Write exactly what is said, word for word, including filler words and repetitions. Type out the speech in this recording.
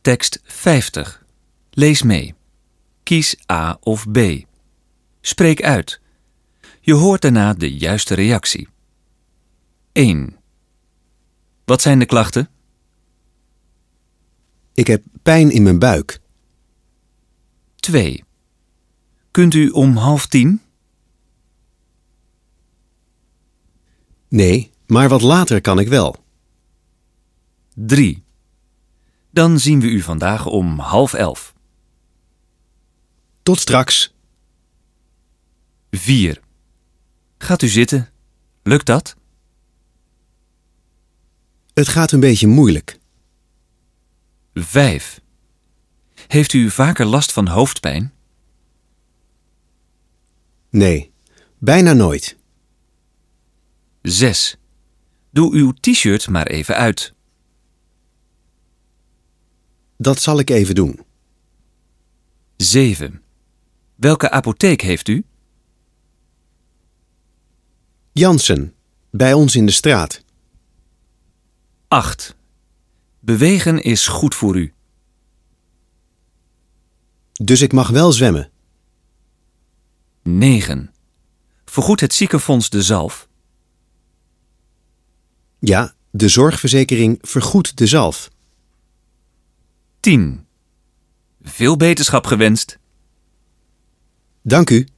Tekst vijftig. Lees mee. Kies A of B. Spreek uit. Je hoort daarna de juiste reactie. één. Wat zijn de klachten? Ik heb pijn in mijn buik. twee. Kunt u om half tien? Nee, maar wat later kan ik wel. drie. Dan zien we u vandaag om half elf. Tot straks. vier. Gaat u zitten. Lukt dat? Het gaat een beetje moeilijk. vijf. Heeft u vaker last van hoofdpijn? Nee, bijna nooit. zes. Doe uw t-shirt maar even uit. Dat zal ik even doen. zeven. Welke apotheek heeft u? Jansen, bij ons in de straat. acht. Bewegen is goed voor u. Dus ik mag wel zwemmen. negen. Vergoedt het ziekenfonds de zalf? Ja, de zorgverzekering vergoedt de zalf. tien. Veel beterschap gewenst. Dank u.